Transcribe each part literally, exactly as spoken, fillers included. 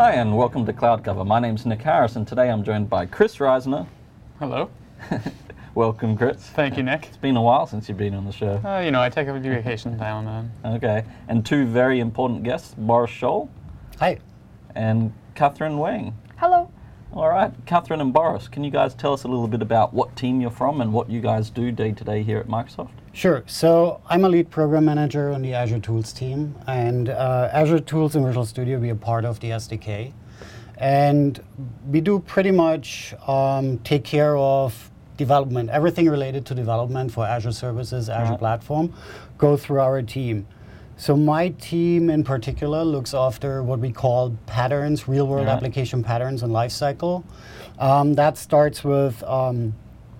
Hi, and welcome to Cloud Cover. My name's Nick Harris, and today I'm joined by Chris Reisner. Hello. Welcome, Chris. Thank you, Nick. It's been a while since you've been on the show. Uh, you know, I take a few vacations now and then. Okay. And two very important guests, Boris Scholl. Hi. And Catherine Wang. Hello. All right. Catherine and Boris, can you guys tell us a little bit about what team you're from and what you guys do day to day here at Microsoft? Sure. So I'm a lead program manager on the Azure Tools team, and uh, Azure Tools and Visual Studio, we are part of the S D K. And we do pretty much um, take care of development, everything related to development for Azure Services, Azure Right. Platform, go through our team. So my team in particular looks after what we call patterns, real-world Right. application patterns and lifecycle. Um, that starts with um,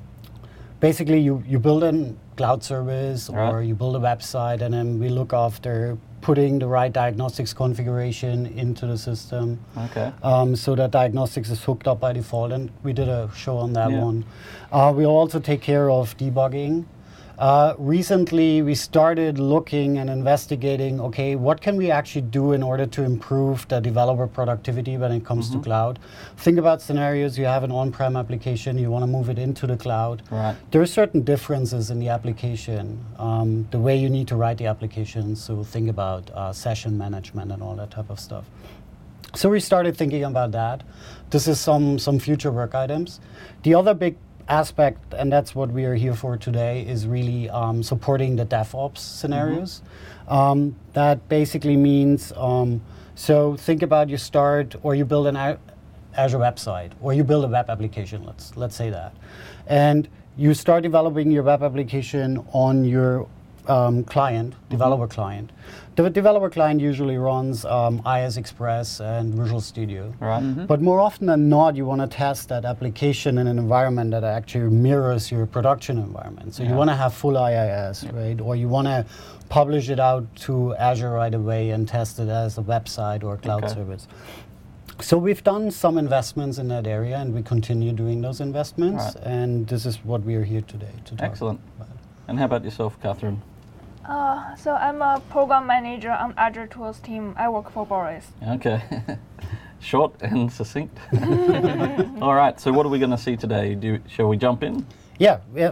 basically you, you build a cloud service Right. or you build a website, and then we look after putting the right diagnostics configuration into the system. Okay. Um, so that diagnostics is hooked up by default, and we did a show on that Yeah. one. Uh, we also take care of debugging. Uh, recently, we started looking and investigating, okay, what can we actually do in order to improve the developer productivity when it comes Mm-hmm. to cloud? Think about scenarios, you have an on-prem application, you want to move it into the cloud. Right. There are certain differences in the application, um, the way you need to write the application, so think about uh, session management and all that type of stuff. So we started thinking about that. This is some, some future work items. The other big aspect, and that's what we are here for today, is really um, supporting the DevOps scenarios. Mm-hmm. Um, that basically means, um, so think about you start, or you build an a- Azure website, or you build a web application, let's, let's say that. And you start developing your web application on your um, client, Mm-hmm. developer client. The developer client usually runs um, I S Express and Visual Studio. Right. Mm-hmm. But more often than not, you want to test that application in an environment that actually mirrors your production environment. So Yeah. you want to have full I I S, Yep. right? Or you want to publish it out to Azure right away and test it as a website or a cloud Okay. service. So we've done some investments in that area, and we continue doing those investments. Right. And this is what we are here today to talk Excellent. about. And how about yourself, Catherine? Uh, so I'm a program manager on Azure Tools team. I work for Boris. Okay. Short and succinct. All right. So what are we going to see today? Do shall we jump in? Yeah, yeah.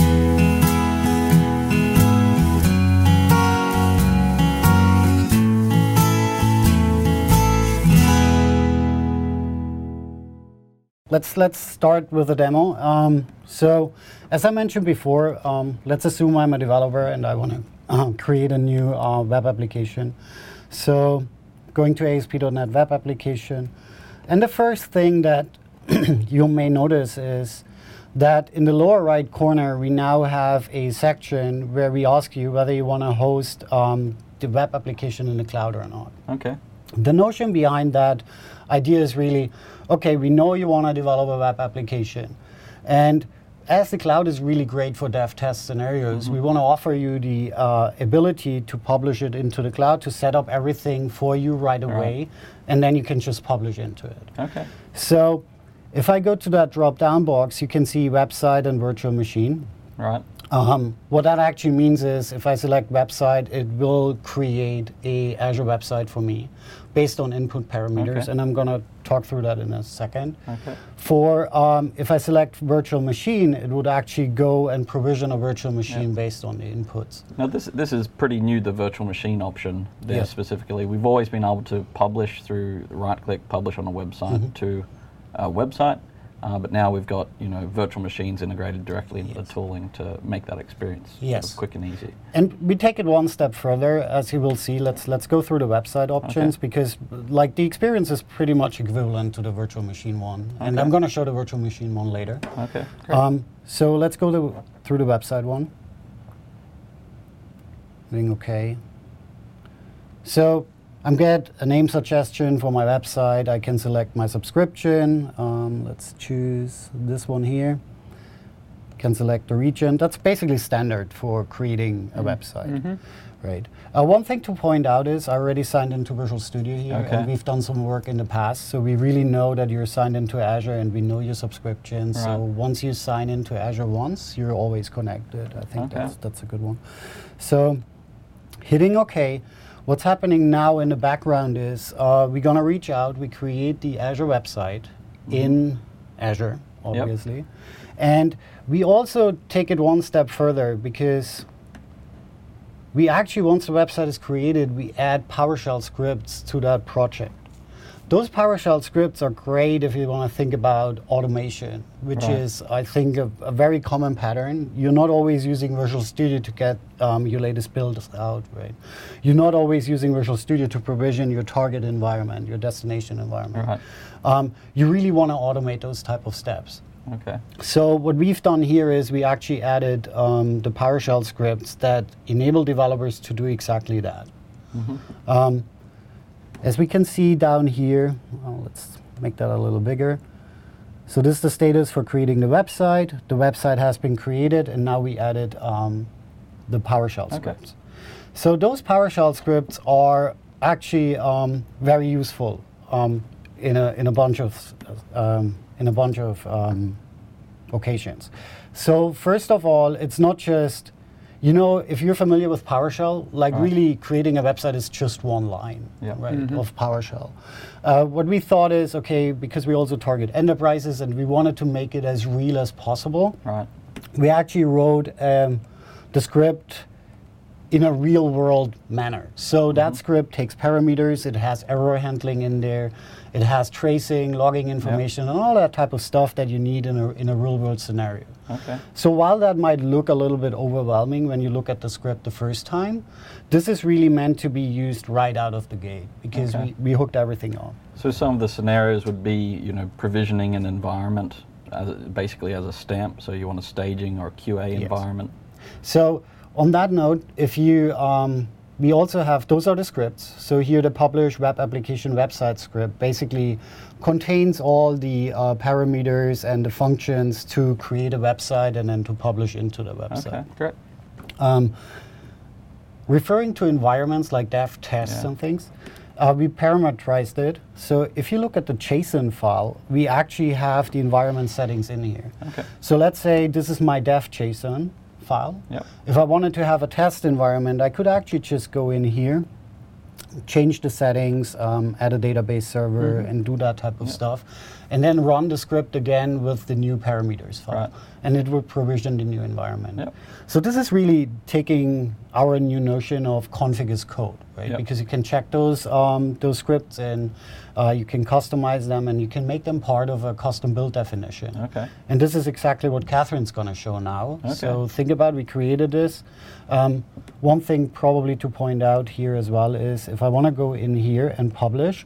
Let's let's start with a demo. Um, so, as I mentioned before, um, let's assume I'm a developer and I want to uh, create a new uh, web application. So, going to A S P dot net web application, and the first thing that you may notice is that in the lower right corner we now have a section where we ask you whether you want to host um, the web application in the cloud or not. Okay. The notion behind that idea is really, okay, we know you want to develop a web application. And as the cloud is really great for dev test scenarios, Mm-hmm. we want to offer you the uh, ability to publish it into the cloud, to set up everything for you right away, Right. and then you can just publish into it. Okay. So if I go to that drop-down box, you can see website and virtual machine. Right. Um, what that actually means is if I select website, it will create a Azure website for me based on input parameters, Okay. and I'm going to talk through that in a second. Okay. For um, if I select virtual machine, it would actually go and provision a virtual machine Yeah. based on the inputs. Now this this is pretty new, the virtual machine option there Yeah. specifically. We've always been able to publish through right-click, publish on a website Mhm. to a website, uh, but now we've got you know virtual machines integrated directly into Yes. the tooling to make that experience sort of Yes. quick and easy. And we take it one step further, as you will see. Let's let's go through the website options, Okay. because like the experience is pretty much equivalent to the virtual machine one. And Okay. I'm going to show the virtual machine one later. Okay. Great. Um, so let's go to, through the website one. Hitting OK. So I'm get a name suggestion for my website. I can select my subscription. Um, let's choose this one here. Can select the region. That's basically standard for creating a website. Mm-hmm. Right. Uh, one thing to point out is I already signed into Visual Studio here, Okay. and we've done some work in the past, so we really know that you're signed into Azure, and we know your subscription. So Right. once you sign into Azure once, you're always connected. I think Okay. that's that's a good one. So hitting OK what's happening now in the background is uh, we're going to reach out, we create the Azure website mm-hmm. in Azure, obviously. Yep. And we also take it one step further because we actually, once the website is created, we add PowerShell scripts to that project. Those PowerShell scripts are great if you want to think about automation, which right. is, I think, a, a very common pattern. You're not always using Visual Studio to get um, your latest builds out, right? You're not always using Visual Studio to provision your target environment, your destination environment. Right. Um, you really want to automate those type of steps. Okay. So what we've done here is we actually added um, the PowerShell scripts that enable developers to do exactly that. Mm-hmm. Um, As we can see down here, well, let's make that a little bigger. So this is the status for creating the website. The website has been created, and now we added um, the PowerShell okay. scripts. So those PowerShell scripts are actually um, very useful um, in a in a bunch of um, in a bunch of um, occasions. So first of all, it's not just, you know, if you're familiar with PowerShell, like right. really creating a website is just one line, yeah. right, mm-hmm. of PowerShell. Uh, what we thought is, okay, because we also target enterprises and we wanted to make it as real as possible, right. we actually wrote um, the script in a real world manner. So mm-hmm. that script takes parameters, it has error handling in there, it has tracing, logging information, yep. and all that type of stuff that you need in a, in a real world scenario. Okay. So while that might look a little bit overwhelming when you look at the script the first time, this is really meant to be used right out of the gate because okay. we, we hooked everything up. So some of the scenarios would be, you know, provisioning an environment as a, basically as a stamp. So you want a staging or Q A yes. environment. So on that note, if you, um, we also have, those are the scripts. So here the publish web application website script basically contains all the uh, parameters and the functions to create a website and then to publish into the website. Okay, great. Um, referring to environments like dev tests yeah. and things, uh, we parameterized it. So if you look at the JSON file, we actually have the environment settings in here. Okay. So let's say this is my dev JSON file. Yep. If I wanted to have a test environment, I could actually just go in here, change the settings, um, add a database server, mm-hmm. and do that type of yep. stuff, and then run the script again with the new parameters file, right. and it would provision the new environment. Yep. So this is really taking our new notion of config as code, right? Yep. Because you can check those um, those scripts and uh, you can customize them and you can make them part of a custom build definition. Okay. And this is exactly what Catherine's going to show now. Okay. So think about, we created this. Um, one thing probably to point out here as well is if I want to go in here and publish,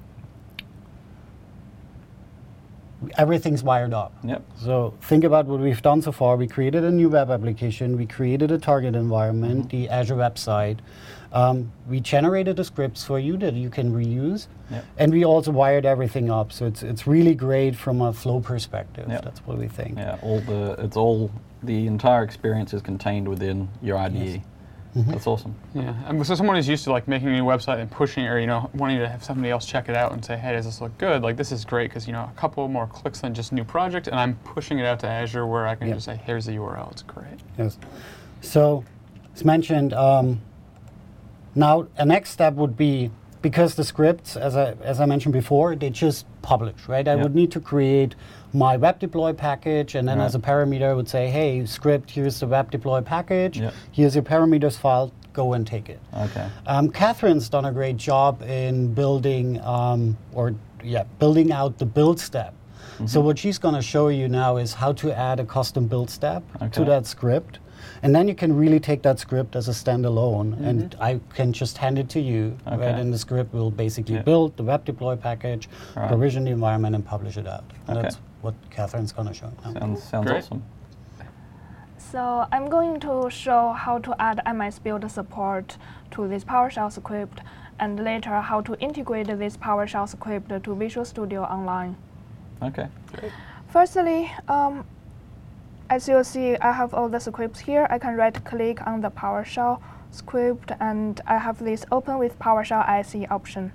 everything's wired up. Yep. So think about what we've done so far. We created a new web application. We created a target environment, mm-hmm. the Azure website. Um, we generated the scripts for you that you can reuse. Yep. And we also wired everything up. So it's it's really great from a flow perspective. Yep. That's what we think. Yeah, all the it's all the entire experience is contained within your I D E. Yes. Mm-hmm. That's awesome. Yeah, and so someone who's used to like making a new website and pushing it, or you know, wanting to have somebody else check it out and say, "Hey, does this look good?" Like this is great because you know a couple more clicks than just new project, and I'm pushing it out to Azure where I can yep. just say, "Here's the U R L." It's great. Yes. So, as mentioned, um, now a next step would be, because the scripts, as I as I mentioned before, they just publish, right? I yep. would need to create my web deploy package, and then right. as a parameter, I would say, hey, script, here's the web deploy package, yep. here's your parameters file, go and take it. Okay. Um, Catherine's done a great job in building, um, or yeah, building out the build step. Mm-hmm. So what she's going to show you now is how to add a custom build step okay. to that script. And then you can really take that script as a standalone, mm-hmm. and I can just hand it to you, okay. right? And the script will basically yep. build the web deploy package, right. provision the environment, and publish it out. And okay. that's what Catherine's going to show now. Sounds, sounds awesome. So I'm going to show how to add M S Build support to this PowerShell script, and later how to integrate this PowerShell script to Visual Studio Online. Okay, great. Firstly, um, as you'll see, I have all the scripts here. I can right-click on the PowerShell script, and I have this open with PowerShell I C option.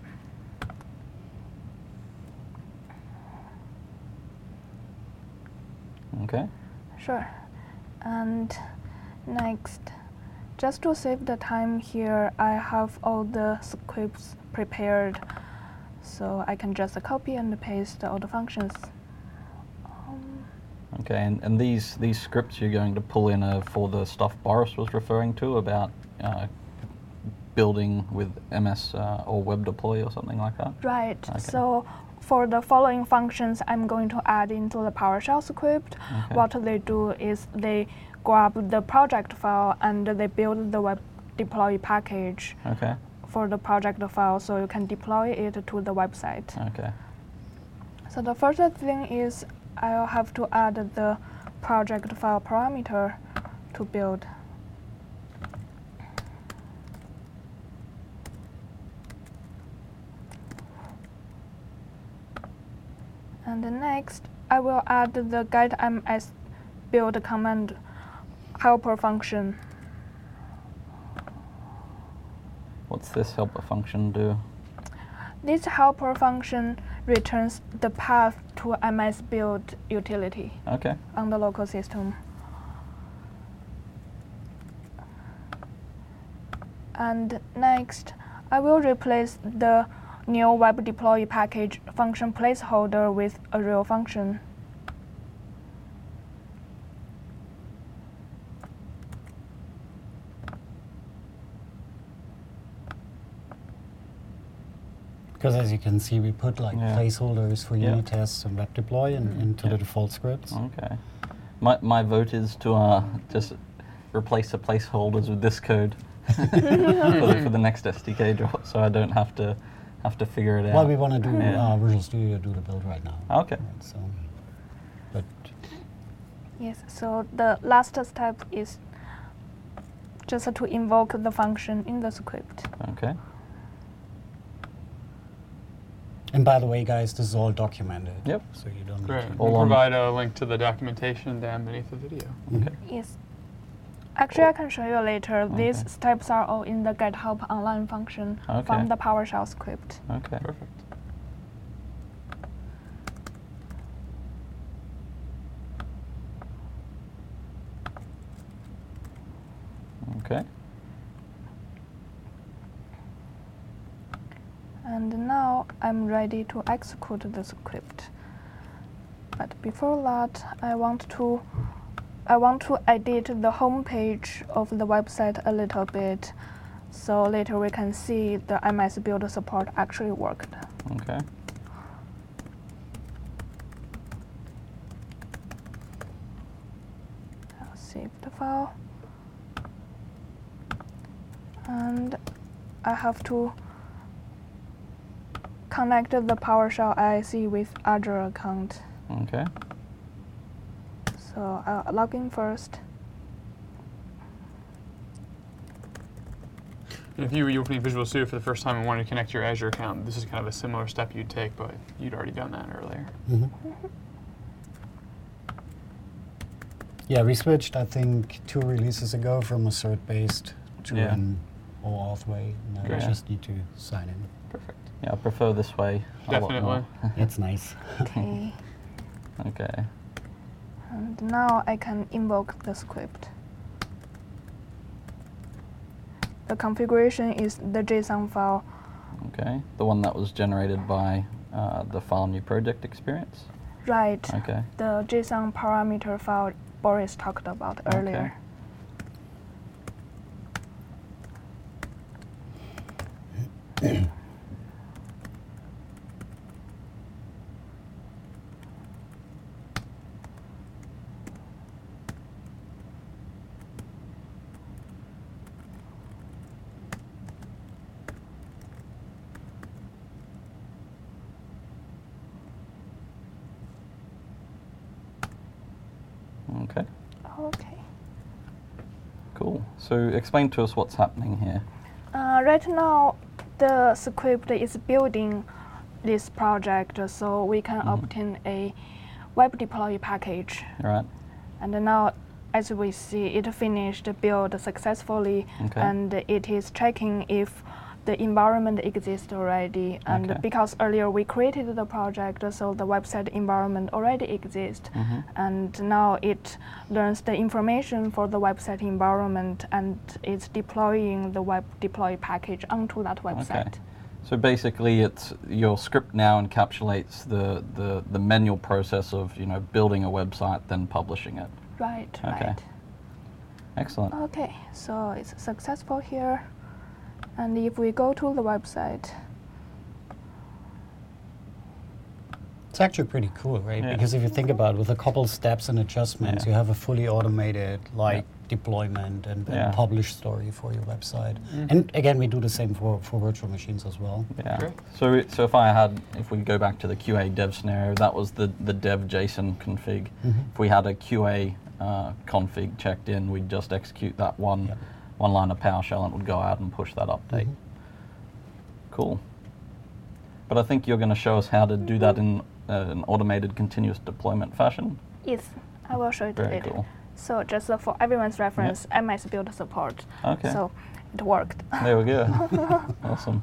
Okay. Sure. And next, Just to save the time here, I have all the scripts prepared, so I can just copy and paste all the functions. Um, Okay, and, and these these scripts you're going to pull in are for the stuff Boris was referring to about uh, building with M S uh, or web deploy or something like that? Right. Okay. So for the following functions, I'm going to add into the PowerShell script. Okay. What they do is they grab the project file and they build the web deploy package Okay, for the project file, so you can deploy it to the website. okay, So the first thing is I'll have to add the project file parameter to build. And then next, I will add the getMS build command helper function. What's this helper function do? This helper function returns the path to M S build utility Okay, on the local system. And next, I will replace the new web deploy package function placeholder with a real function. Because as you can see, we put like Yeah. placeholders for Yeah. unit tests and web deploy and into Yeah. the default scripts. okay. My, my vote is to uh, just replace the placeholders with this code for, the, for the next S D K drop, so I don't have to have to figure it out. Well, we want to do Yeah. uh, Visual Studio do the build right now. Okay. Right, so, but Yes, so the last step is just to invoke the function in the script. Okay. and by the way, guys, this is all documented. Yep. So you don't Great. need to. All We'll on- provide a link to the documentation down beneath the video. Okay. Yes. Actually, I can show you later. Okay. These steps are all in the GitHub online function Okay. from the PowerShell script. Okay. Perfect. Okay. And now I'm ready to execute the script. But before that, I want to I want to edit the home page of the website a little bit, so later we can see the M S Build support actually worked. Okay. I'll save the file. And I have to connect the PowerShell I I C with Azure account. Okay. So I'll log in first. And if you were opening Visual Studio for the first time and wanted to connect your Azure account, this is kind of a similar step you'd take, but you'd already done that earlier. Mhm. Yeah, we switched, I think, two releases ago from a cert-based to Yeah. an OAuth way. Now we Great. just need to sign in. Perfect. Yeah, I prefer this way a lot Definitely. more. It's nice. Okay. Okay. And now I can invoke the script. The configuration is the JSON file. Okay. The one that was generated by uh, the file new project experience. Right. Okay. The JSON parameter file Boris talked about earlier. Okay. Okay. Cool. So explain to us what's happening here. Uh, right now, the script is building this project, so we can Mhm. obtain a web deploy package. All right. And now, as we see, it finished build successfully, Okay. and it is checking if the environment exists already, and Okay. because earlier we created the project, so the website environment already exists, Mhm. and now it learns the information for the website environment and it's deploying the web deploy package onto that website. Okay. So basically, it's your script now encapsulates the, the, the manual process of you know building a website, then publishing it. Right, Okay. right. Excellent. Okay, so it's successful here. And if we go to the website, It's actually pretty cool, right? Yeah. Because if you think about it, with a couple steps and adjustments, Yeah. you have a fully automated like deployment and, and Yeah. publish story for your website. Mm. And again, we do the same for, for virtual machines as well. Yeah. Great. So it- so if I had, if we go back to the Q A dev scenario, that was the the dev JSON config. Mhm. If we had a Q A uh, config checked in, we'd just execute that one Yep. one line of PowerShell, and it would go out and push that update. Mhm. Cool. But I think you're going to show us how to do that in uh, an automated continuous deployment fashion. yes, I will show it Very later. cool. So just uh, for everyone's reference, M S build support. Okay. So it worked. There we go. Awesome.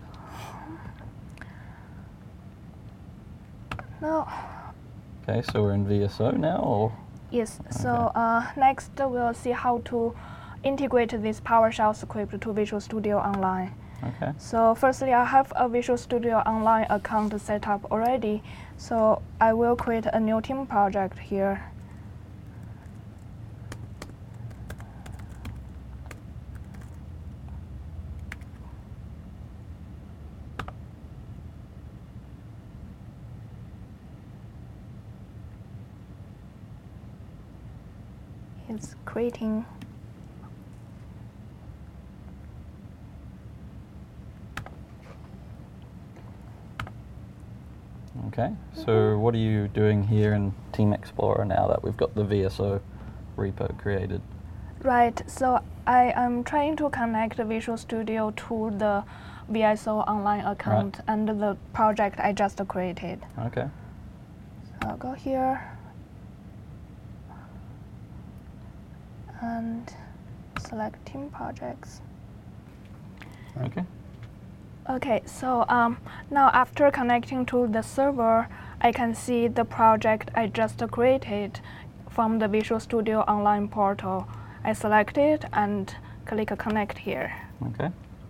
Now, Okay, so we're in V S O now, or yes, so Okay. uh, next we'll see how to integrate this PowerShell script to Visual Studio Online. okay. So firstly, I have a Visual Studio Online account set up already. So I will create a new team project here. It's creating. Okay, so what are you doing here in Team Explorer now that we've got the V S O repo created? Right, so I am trying to connect the Visual Studio to the V S O online account and the project I just created. Okay, So I'll go here and select team projects. okay, Okay, so um, now after connecting to the server, I can see the project I just created from the Visual Studio Online portal. I select it and click connect here. okay.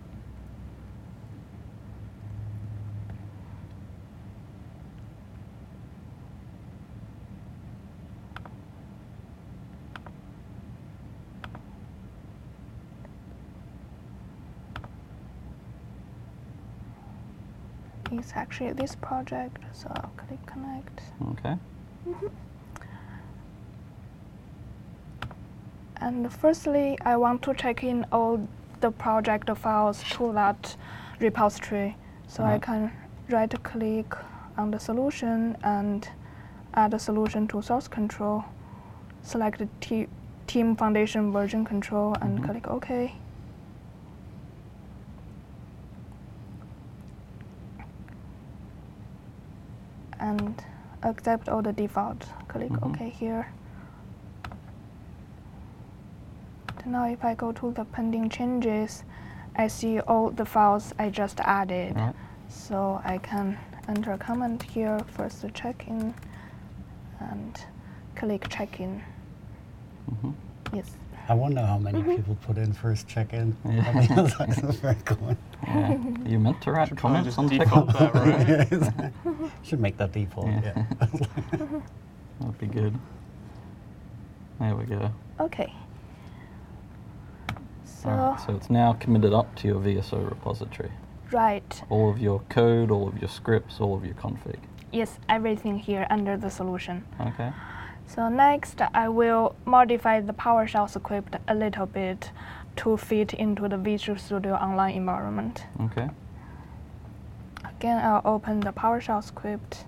It's actually this project, so I'll click connect. Okay. And firstly, I want to check in all the project files to that repository. So I Uh-huh. can right click on the solution and add a solution to source control, select the te- team foundation version control and Mhm. click OK. And accept all the default. Click Mhm. OK here. Now if I go to the pending changes, I see all the files I just added. Right. So I can enter a comment here, first to check in, and click check in. hmm Yes. I wonder how many people put in first check-in. Yeah. I mean, that's like very cool. Yeah. Are you meant to write Should probably comments just on default TechHub? that, right? Should make that default, Yeah. yeah. That'd be good. There we go. Okay. So, Alright, so it's now committed up to your V S O repository. right. All of your code, all of your scripts, all of your config. Yes, everything here under the solution. Okay. So next, I will modify the PowerShell script a little bit to fit into the Visual Studio Online environment. Okay. Again, I'll open the PowerShell script.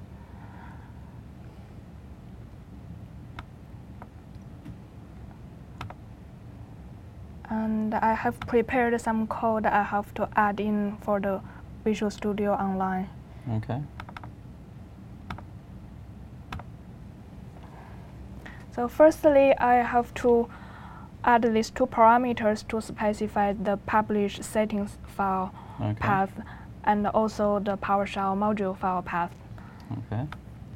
And I have prepared some code I have to add in for the Visual Studio Online. Okay. So firstly, I have to add these two parameters to specify the publish settings file Okay. path and also the PowerShell module file path. Okay.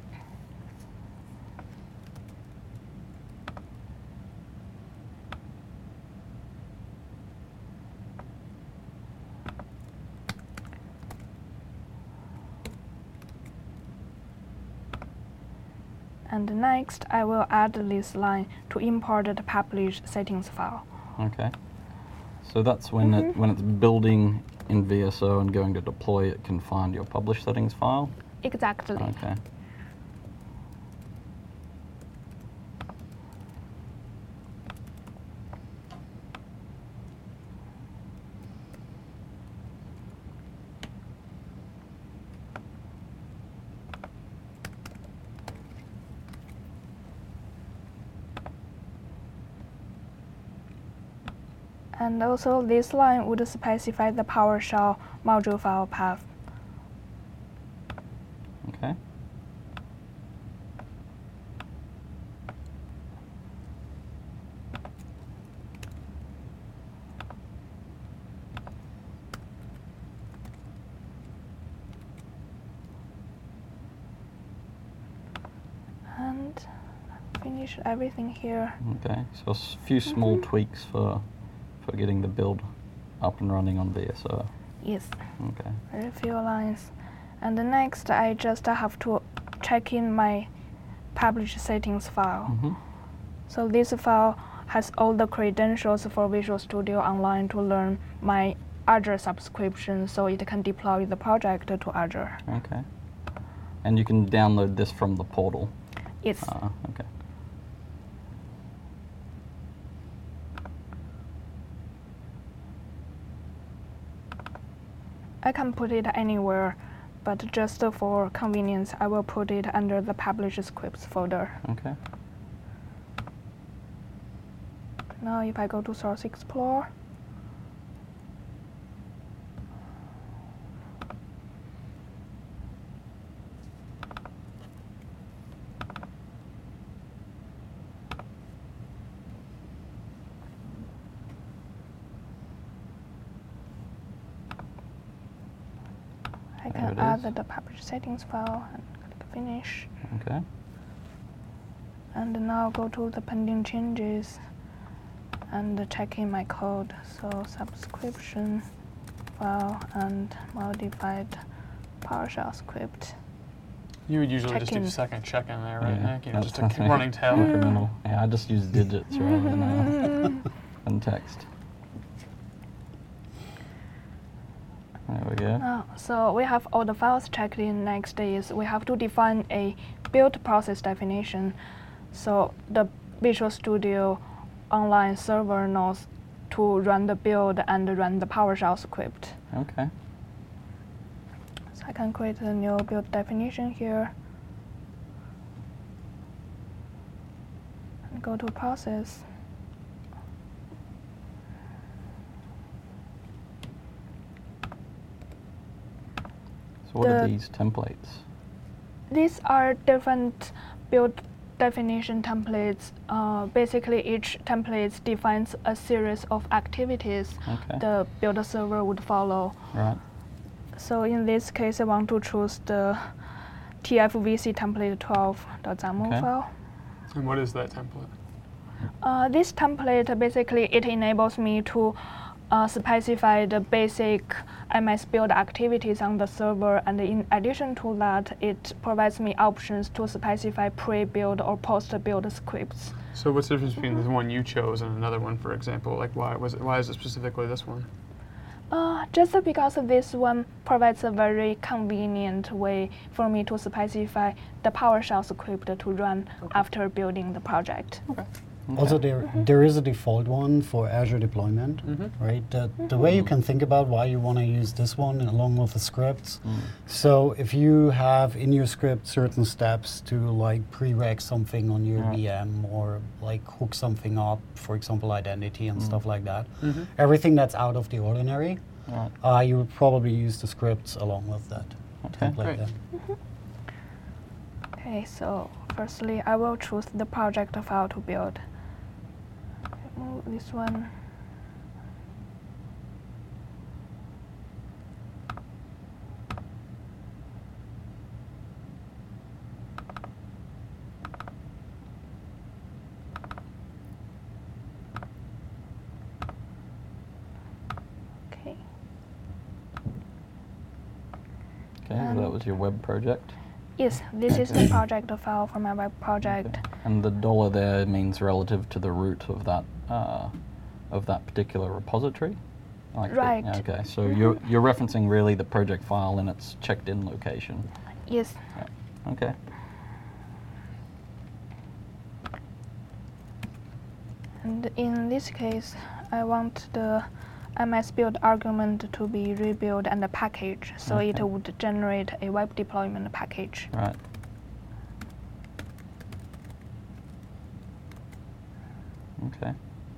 And next, I will add this line to import the publish settings file. Okay. So that's when it when it's building in V S O and going to deploy, it can find your publish settings file. Exactly. Okay. And also, this line would specify the PowerShell module file path. Okay. And finish everything here. Okay. So a s- few small tweaks for for getting the build up and running on V S O. Yes, Okay. very few lines. And the next, I just have to check in my publish settings file. Mm-hmm. So this file has all the credentials for Visual Studio Online to learn my Azure subscription, so it can deploy the project to Azure. Okay. And you can download this from the portal. Yes. Uh, okay. I can put it anywhere, but just for convenience, I will put it under the publish scripts folder. Okay. Now if I go to Source Explorer, I There can it add is. the publish settings file and click finish. Okay. And now go to the pending changes and check in my code. So subscription file and modified PowerShell script. You would usually just do Check-in. second check-in there, right, Yeah, Nick? You know, that's just a something running tail. incremental. Yeah, I just use digits rather than, uh, than text. There we go. Now, so we have all the files checked in. Next is we have to define a build process definition. So the Visual Studio Online server knows to run the build and run the PowerShell script. Okay. So I can create a new build definition here. And go to process. So what are The- these templates? These are different build definition templates. Uh, basically, each template defines a series of activities Okay. the build server would follow. Right. So in this case, I want to choose the T F V C template twelve.xaml Okay. file. And what is that template? Uh, this template basically it enables me to uh, specify the basic M S build activities on the server, and in addition to that, it provides me options to specify pre-build or post-build scripts. So what's the difference between the one you chose and another one, for example? Like why was it, why is it specifically this one? Uh, just because this one provides a very convenient way for me to specify the PowerShell script to run after building the project. Okay. Also, there there is a default one for Azure deployment, Mm-hmm. right? The, the way you can think about why you want to use this one along with the scripts. Mm. So if you have in your script certain steps to like pre-reg something on your Yeah. V M or like hook something up, for example, identity and Mm. stuff like that, Mm-hmm. everything that's out of the ordinary, Right. uh, you would probably use the scripts along with that Okay. template Great. then. Okay, so firstly, I will choose the project file to build. move this one. Okay. Okay, so that was your web project. Yes, this is the project file for my web project. Okay. And the dollar there means relative to the root of that uh, of that particular repository. Like the- Right. yeah, okay, so you're you're referencing really the project file in its checked-in location. Yes. Yeah. Okay. And in this case, I want the M S build argument to be rebuilt and a package, so it Okay. would generate a web deployment package. Right. Okay.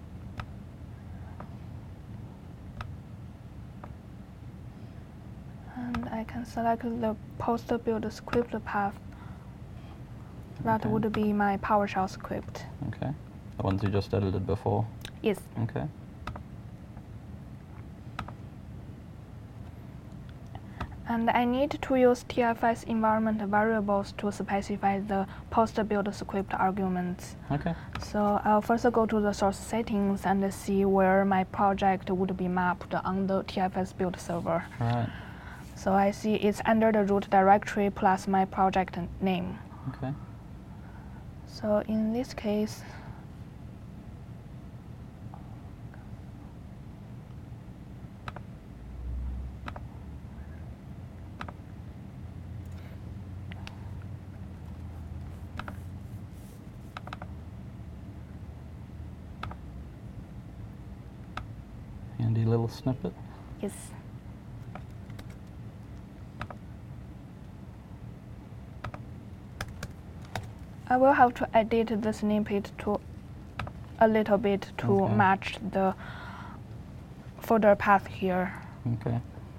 And I can select the post build script path. That Okay. would be my PowerShell script. Okay. The ones you just edited before. Yes. Okay. And I need to use T F S environment variables to specify the post build script arguments. Okay. So I'll first go to the source settings and see where my project would be mapped on the T F S build server. Right. So I see it's under the root directory plus my project name. Okay. So in this case, Handy little snippet. yes. I will have to edit the snippet to a little bit to Okay. match the folder path here. Okay.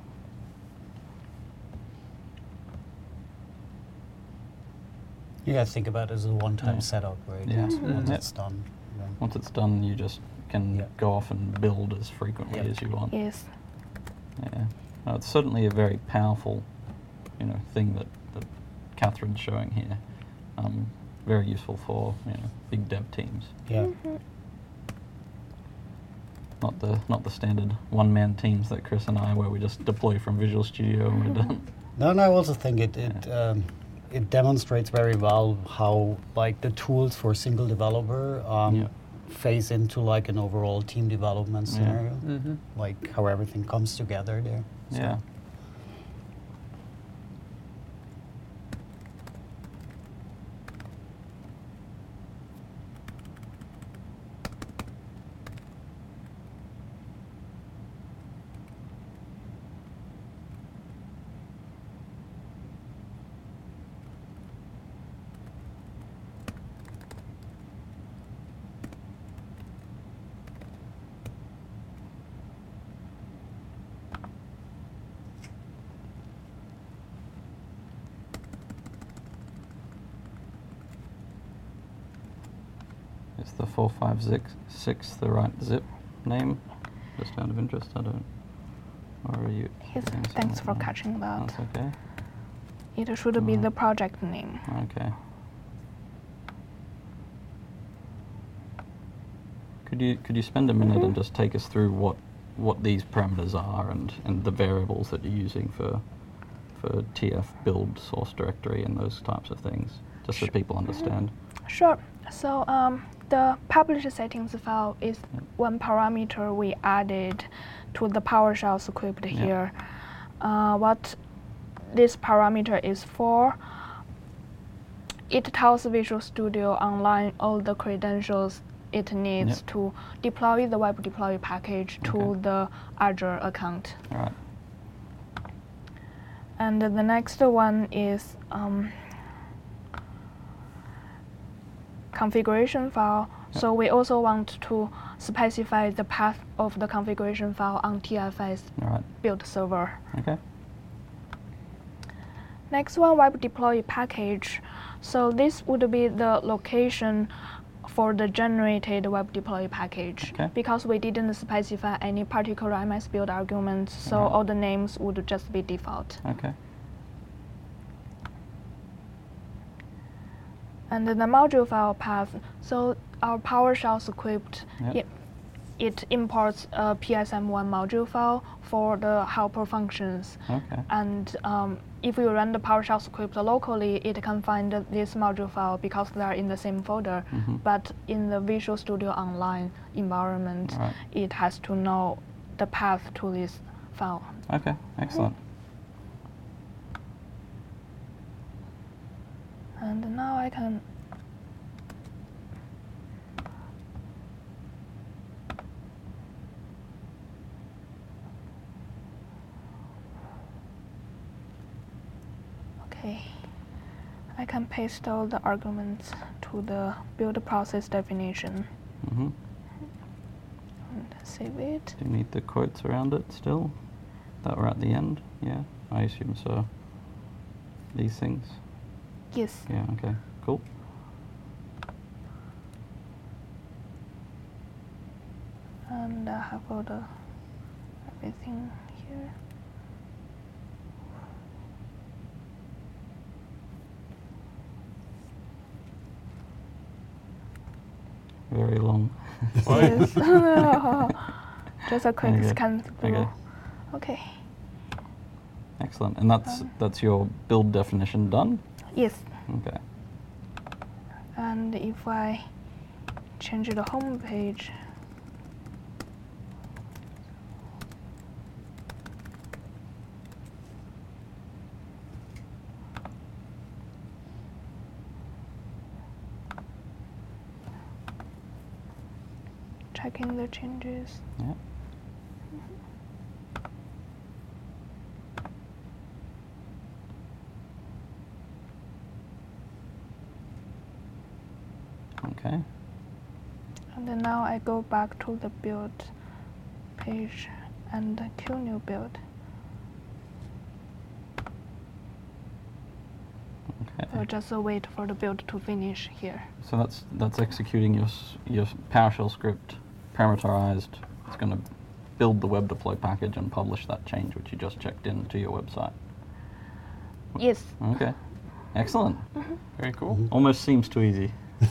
You guys think about it as a one-time Yeah. setup, right? Yeah. Once, Mhm. once Yep. it's done. Yeah. Once it's done, you just can Yeah. go off and build as frequently Yep. as you want. Yes. Yeah. No, it's certainly a very powerful, you know, thing that, that Catherine's showing here. Um, very useful for, you know, big dev teams. Yeah. Not the not the standard one-man teams that Chris and I, where we just deploy from Visual Studio and we're done. No, and I also think it it um, it demonstrates very well how like the tools for a single developer um, Yeah. phase into like an overall team development Yeah. scenario, Mm-hmm. like how everything comes together there. So- Yeah. Is the four five six six the right zip name? Just out of interest, I don't. Or are you? Yes. doing Thanks something for else? catching that. That's okay. It should be Uh, the project name. Okay. Could you could you spend a minute and just take us through what what these parameters are and, and the variables that you're using for for T F build source directory and those types of things, just so people understand. Sure. So um, the publish settings file is one parameter we added to the PowerShell script Yeah. here. Uh, what this parameter is for, it tells Visual Studio Online all the credentials it needs Yep. to deploy the web deploy package to Okay. the Azure account. All right. And the next one is um, configuration file. Yep. So we also want to specify the path of the configuration file on T F S All right. build server. Okay. Next one, web deploy package. So this would be the location for the generated web deploy package. Okay. Because we didn't specify any particular M S build arguments, so Right. all the names would just be default. Okay. And then the module file path, so our PowerShell script, Yep. it, it imports a P S M one module file for the helper functions. Okay. And um, if you run the PowerShell script locally, it can find this module file because they are in the same folder. Mhm. But in the Visual Studio Online environment, Right. it has to know the path to this file. Okay. Excellent. And now I can Okay. I can paste all the arguments to the build process definition Mm-hmm. and save it. Do you need the quotes around it still? That were at the end? Yeah, I assume so. These things? Yes. Yeah, okay, cool. And I have all the everything here. Very long. Yes. Just a quick Okay. scan through. Okay. Okay. Excellent. And that's Um, that's your build definition done? Yes. Okay. And if I change the home page, checking the changes. Yeah. Okay. And then now I go back to the build page and queue new build. Okay. So just uh, wait for the build to finish here. So that's that's executing your s- your PowerShell script, parameterized. It's going to build the web deploy package and publish that change which you just checked in to your website. Yes. Okay. Excellent. Very cool. Almost seems too easy.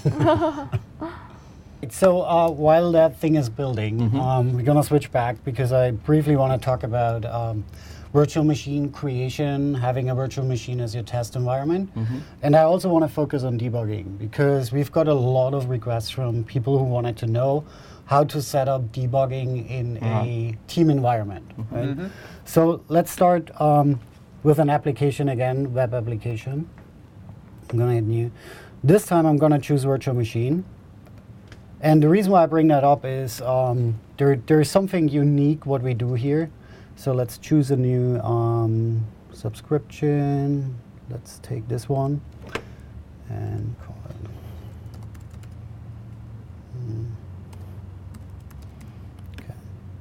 So uh, while that thing is building, Mhm. um, we're going to switch back because I briefly want to talk about um, virtual machine creation, having a virtual machine as your test environment. Mhm. And I also want to focus on debugging because we've got a lot of requests from people who wanted to know how to set up debugging in a Right. team environment. Right? Mhm. So let's start um, with an application again, web application. I'm going to hit new. This time I'm going to choose virtual machine. And the reason why I bring that up is um, there, there is something unique what we do here. So let's choose a new um, subscription. Let's take this one and call it. Hmm. Okay.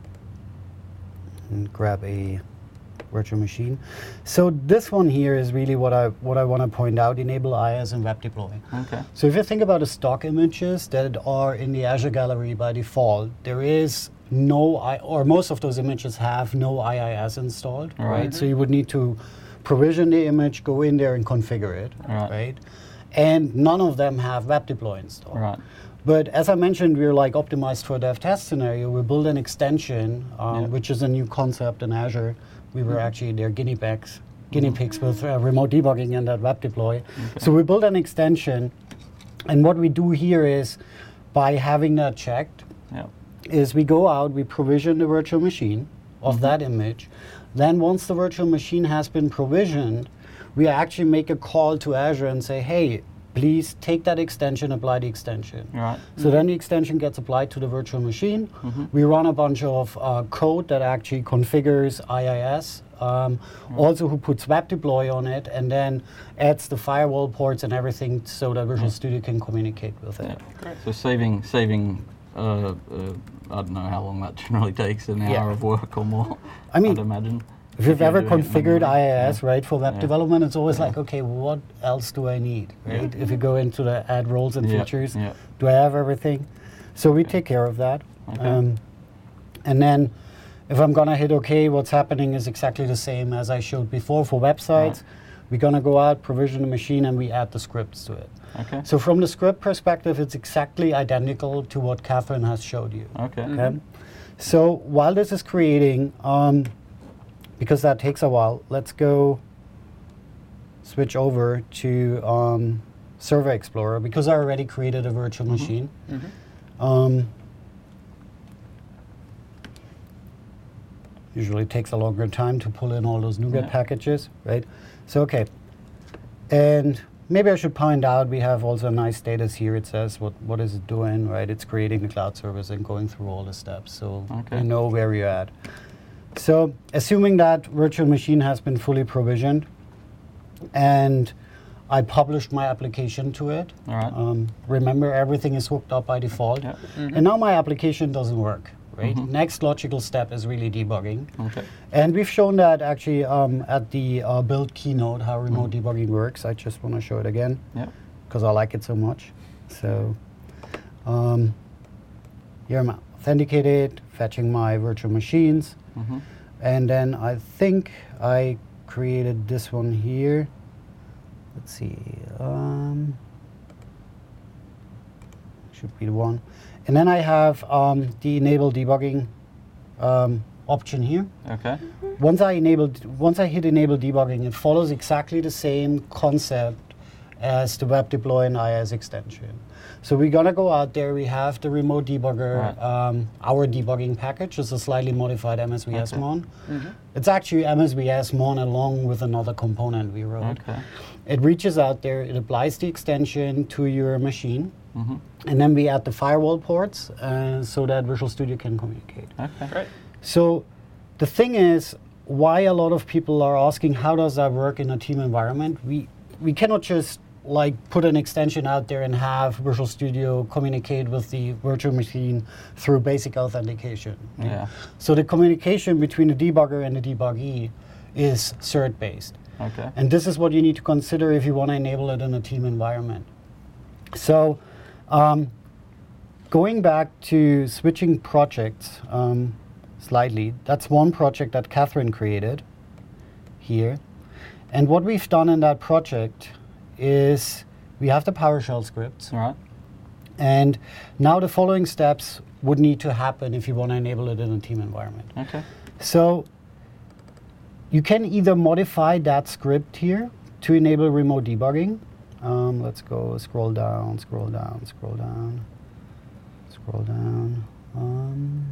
And grab a virtual machine. So this one here is really what I what I want to point out: enable I I S and web deploy. Okay. So if you think about the stock images that are in the Azure Gallery by default, there is no, I, or most of those images have no I I S installed, right? Right. So you would need to provision the image, go in there and configure it, Right. right? And none of them have web deploy installed. Right. But as I mentioned, we're like optimized for a dev test scenario. We build an extension, um, Yeah. which is a new concept in Azure. We were actually their guinea pigs, guinea pigs with uh, remote debugging and that web deploy. So we build an extension, and what we do here is, by having that checked, Yeah. is we go out, we provision the virtual machine of that image. Then once the virtual machine has been provisioned, we actually make a call to Azure and say, hey, please take that extension, apply the extension. Right. So then the extension gets applied to the virtual machine. We run a bunch of uh, code that actually configures I I S, um, also who puts web deploy on it, and then adds the firewall ports and everything so that Visual Studio can communicate with it. Yeah. Great. So saving saving uh, uh, I don't know how long that generally takes, an Yeah. hour of work or more. I mean- I'd imagine. if you've you're ever doing it configured manually, I I S, yeah. right, for web Yeah. development, it's always Yeah. like, okay, what else do I need, Yeah. right? If you go into the add roles and Yeah, features, yeah. do I have everything? So we take care of that. Okay. Um, and then if I'm gonna hit OK, what's happening is exactly the same as I showed before for websites. Right. We're gonna go out, provision the machine, and we add the scripts to it. Okay. So from the script perspective, it's exactly identical to what Catherine has showed you. Okay. Okay? So while this is creating, um, because that takes a while, let's go switch over to um, Server Explorer, because I already created a virtual machine. Um, usually takes a longer time to pull in all those NuGet Yeah. packages, right? So, okay. And maybe I should point out we have also a nice status here. It says what, what is it doing, right? It's creating the cloud service and going through all the steps. So Okay. you know where you're at. So assuming that virtual machine has been fully provisioned and I published my application to it. All right. Um, remember, everything is hooked up by default. Yeah. And now my application doesn't work, right? Mhm. Next logical step is really debugging. Okay. And we've shown that actually um, at the uh, build keynote, how remote debugging works. I just want to show it again Yeah. because I like it so much. So um, here I'm authenticated, fetching my virtual machines. Mm-hmm. And then I think I created this one here. Let's see. Um, should be the one. And then I have um, the enable debugging um, option here. Okay. Once I enabled, once I hit enable debugging, it follows exactly the same concept as the web deploy and I I S extension. So we're gonna go out there. We have the remote debugger, Right. um, our debugging package is a slightly modified M S V S Okay. mon. It's actually M S V S mon along with another component we wrote. Okay. It reaches out there. It applies the extension to your machine, Mm-hmm. and then we add the firewall ports uh, so that Visual Studio can communicate. Okay. Great. So the thing is, why a lot of people are asking how does that work in a team environment? We we cannot just like put an extension out there and have Visual Studio communicate with the virtual machine through basic authentication. right? Yeah. So the communication between the debugger and the debuggee is cert based. Okay. And this is what you need to consider if you want to enable it in a team environment. So um, going back to switching projects um, slightly, that's one project that Catherine created here. And what we've done in that project is we have the PowerShell scripts. All right. And now the following steps would need to happen if you want to enable it in a team environment. Okay. So you can either modify that script here to enable remote debugging. Um, let's go scroll down, scroll down, scroll down, scroll down. Um,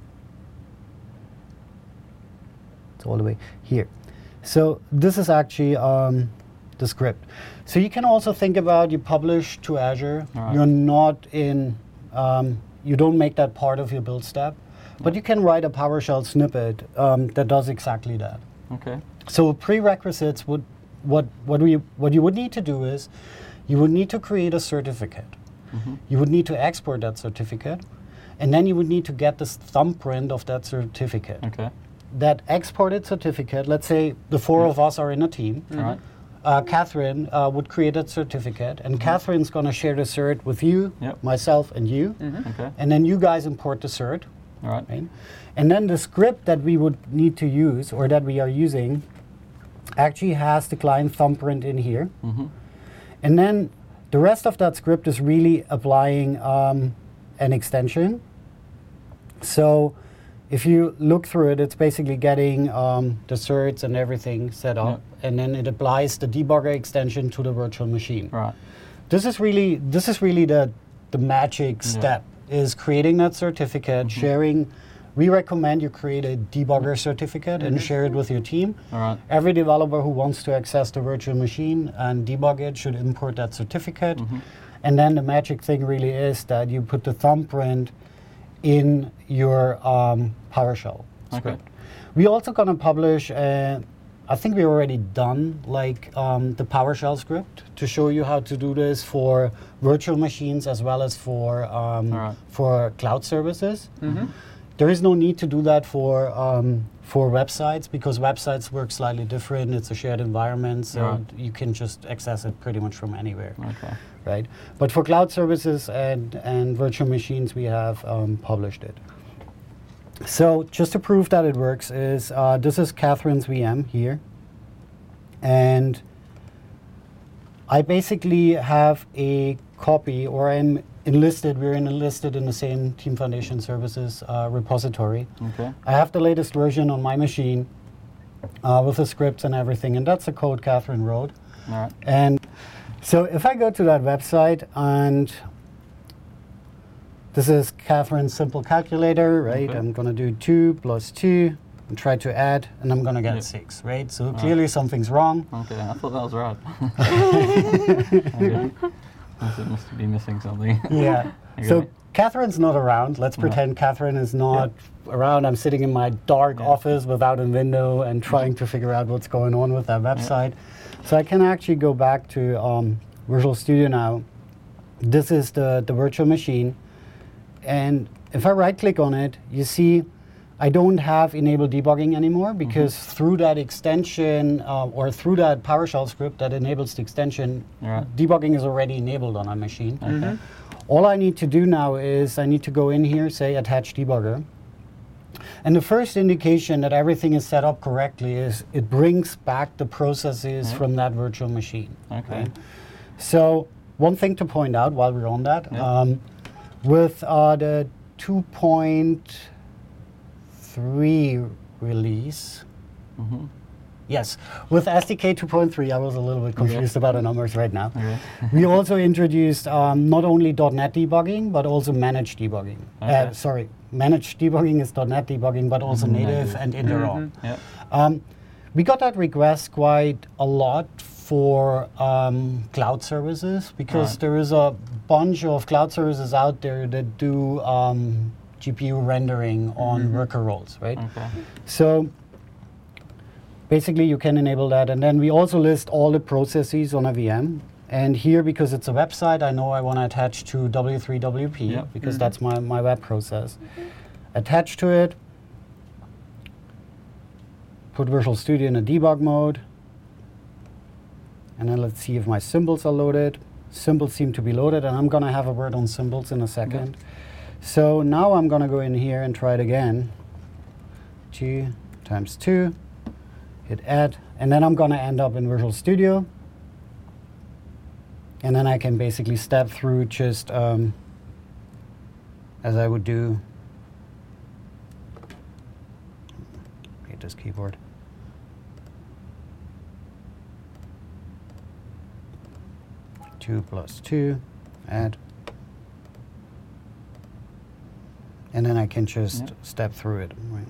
it's all the way here. So this is actually um, the script. So you can also think about you publish to Azure. All right. You're not in, um, you don't make that part of your build step, but you can write a PowerShell snippet um, that does exactly that. Okay. So prerequisites would, what, what, we, what you would need to do is, you would need to create a certificate. Mm-hmm. You would need to export that certificate, and then you would need to get this thumbprint of that certificate. Okay. That exported certificate, let's say the four of us are in a team. All right. Uh, Catherine uh, would create that certificate, and Catherine's going to share the cert with you, Yep. myself, and you. Okay. And then you guys import the cert. All right. Right? And then the script that we would need to use, or that we are using, actually has the client thumbprint in here. Mm-hmm. And then the rest of that script is really applying um, an extension. So if you look through it, it's basically getting um, the certs and everything set up, and then it applies the debugger extension to the virtual machine. Right. This is really this is really the the magic Yeah. step, is creating that certificate, sharing. We recommend you create a debugger certificate and share it with your team. All right. Every developer who wants to access the virtual machine and debug it should import that certificate. And then the magic thing really is that you put the thumbprint in your um, PowerShell Okay. script. We're also going to publish, uh, I think we're already done, like um, the PowerShell script to show you how to do this for virtual machines as well as for, um, All right. for cloud services. There is no need to do that for um, for websites, because websites work slightly different. It's a shared environment, so Right. you can just access it pretty much from anywhere, Okay. right? But for cloud services and, and virtual machines, we have um, published it. So just to prove that it works is, uh, this is Catherine's V M here. And I basically have a copy, or I'm enlisted, we're enlisted in the same Team Foundation Services uh, repository. Okay. I have the latest version on my machine uh, with the scripts and everything, and that's the code Catherine wrote. All right. And so if I go to that website, and this is Catherine's simple calculator, right? Okay. I'm going to do two plus two and try to add, and I'm going to get Yep. six, right? So clearly something's wrong. Okay, I thought that was right. Okay. Must, must be missing something. Yeah. Okay. So Catherine's not around. Let's No. pretend Catherine is not around. I'm sitting in my dark Yeah. office without a window and trying to figure out what's going on with that website. So I can actually go back to um, Visual Studio now. This is the, the virtual machine. And if I right click on it, you see I don't have enable debugging anymore, because through that extension uh, or through that PowerShell script that enables the extension, Right. debugging is already enabled on our machine. Okay. All I need to do now is I need to go in here, say attach debugger. And the first indication that everything is set up correctly is it brings back the processes Yeah. from that virtual machine. Okay. So one thing to point out while we're on that, Yeah. um, with uh, the two point three release, Mm-hmm. yes, with S D K two point three, I was a little bit confused about the numbers right now. Okay. We also introduced um, not only .NET debugging, but also managed debugging. Uh, Okay. sorry, managed debugging is .NET debugging, but also Mhm. native Native. and interop. Yeah. Um, we got that request quite a lot for um, cloud services, because Right. there is a bunch of cloud services out there that do um, G P U rendering on worker roles, right? Okay. So basically you can enable that, and then we also list all the processes on a V M. And here, because it's a website, I know I want to attach to W three W P, Yeah. because that's my, my web process. Attach to it, put Visual Studio in a debug mode, and then let's see if my symbols are loaded. Symbols seem to be loaded, and I'm going to have a word on symbols in a second. So now I'm going to go in here and try it again. Two times two, hit add, and then I'm going to end up in Visual Studio. And then I can basically step through just um, as I would do. Hit this keyboard. Two plus two, add. And then I can just Yep. step through it. Right.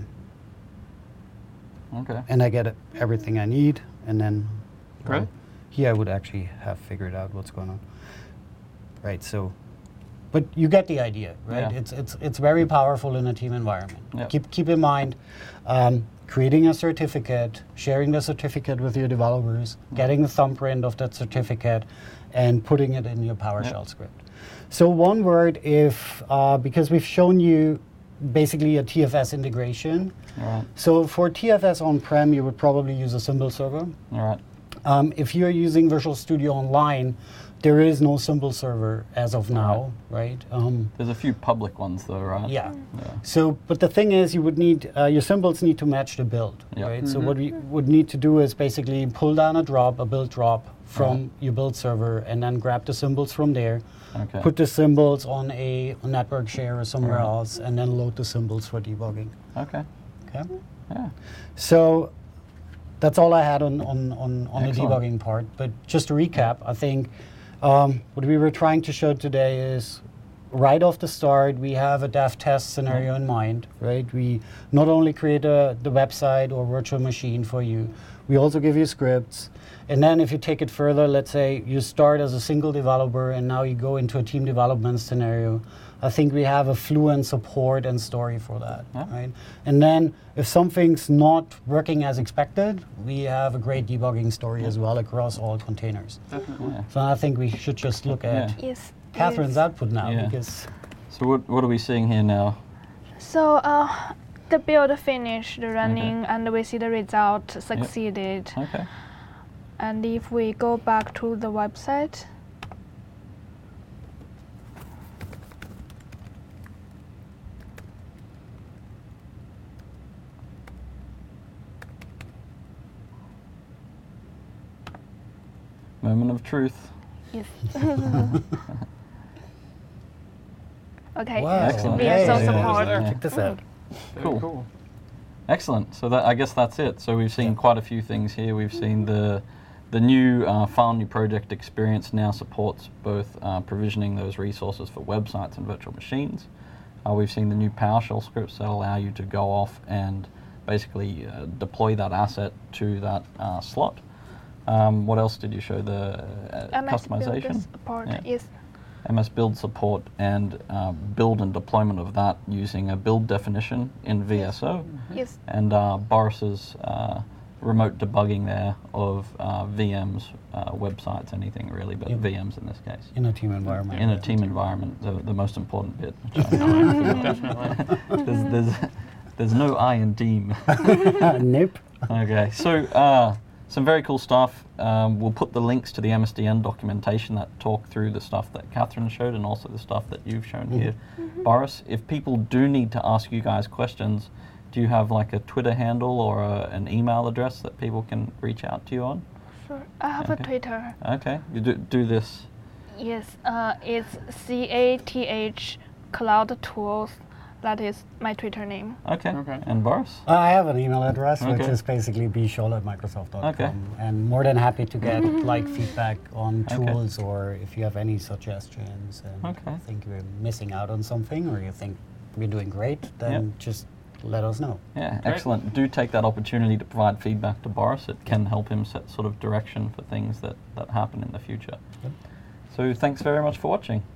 Okay. And I get it, everything I need, and then well, Great. here I would actually have figured out what's going on. Right, so, but you get the idea, right? Yeah. It's, it's, it's very powerful in a team environment. Yep. Keep, keep in mind, um, creating a certificate, sharing the certificate with your developers, getting the thumbprint of that certificate, and putting it in your PowerShell Yep. script. So one word, if, uh, because we've shown you basically a T F S integration. All right. So for T F S on-prem, you would probably use a symbol server. All right. Um, if you're using Visual Studio Online, there is no symbol server as of now, right? Um, There's a few public ones though, right? yeah. Yeah. So, but the thing is, you would need, uh, your symbols need to match the build, Yeah. right? So what we would need to do is basically pull down a drop, a build drop from your build server, and then grab the symbols from there, Okay. put the symbols on a network share or somewhere Right. else, and then load the symbols for debugging, Okay. okay? Yeah. So that's all I had on, on, on, on the Excellent. debugging part. But just to recap, I think um, what we were trying to show today is right off the start, we have a dev test scenario in mind, right? We not only create a, the website or virtual machine for you, we also give you scripts. And then if you take it further, let's say you start as a single developer and now you go into a team development scenario. I think we have a fluent support and story for that, Yeah. right? And then if something's not working as expected, we have a great debugging story as well across all containers. Yeah. So I think we should just look at Yeah. Yes. Catherine's yes. output now, Yeah. because So what what are we seeing here now? So uh, the build finished running and we see the result succeeded. Yep. Okay. And if we go back to the website, Moment of truth. yes. Okay, Wow. Excellent. V S O Yeah, yeah, yeah. support. Yeah. Check this out. Very Cool. cool. Excellent. So that I guess that's it. So we've seen Yeah. quite a few things here. We've seen the the new uh, file new project experience now supports both uh, provisioning those resources for websites and virtual machines. Uh, we've seen the new PowerShell scripts that allow you to go off and basically uh, deploy that asset to that uh, slot. Um, what else did you show? The uh, M S build customization, support, Yeah. yes. M S build support, and uh, build and deployment of that using a build definition in V S O. Yes. And uh, Boris's uh, remote debugging there of uh, V Ms, uh, websites, anything really, but Yep. V Ms in this case. In a team environment. In a team environment, the, the most important bit. Which I know. Definitely. there's, there's, there's no I in team. Nope. Okay, so uh, some very cool stuff. Um, we'll put the links to the M S D N documentation that talk through the stuff that Catherine showed and also the stuff that you've shown Mhm. here. Boris, if people do need to ask you guys questions, do you have like a Twitter handle or a, an email address that people can reach out to you on? Sure. I have Okay. a Twitter. Okay, you do, do this. Yes, uh, it's C A T H Cloud Tools. That is my Twitter name. Okay, Okay. and Boris? Uh, I have an email address, which Okay. is basically b scholl at microsoft dot com. Okay. And more than happy to get like feedback on Okay. tools, or if you have any suggestions and Okay. you think we're missing out on something, or you think we're doing great, then Yep. just let us know. Yeah, Great. excellent. Do take that opportunity to provide feedback to Boris. It can help him set sort of direction for things that, that happen in the future. Yep. So thanks very much for watching.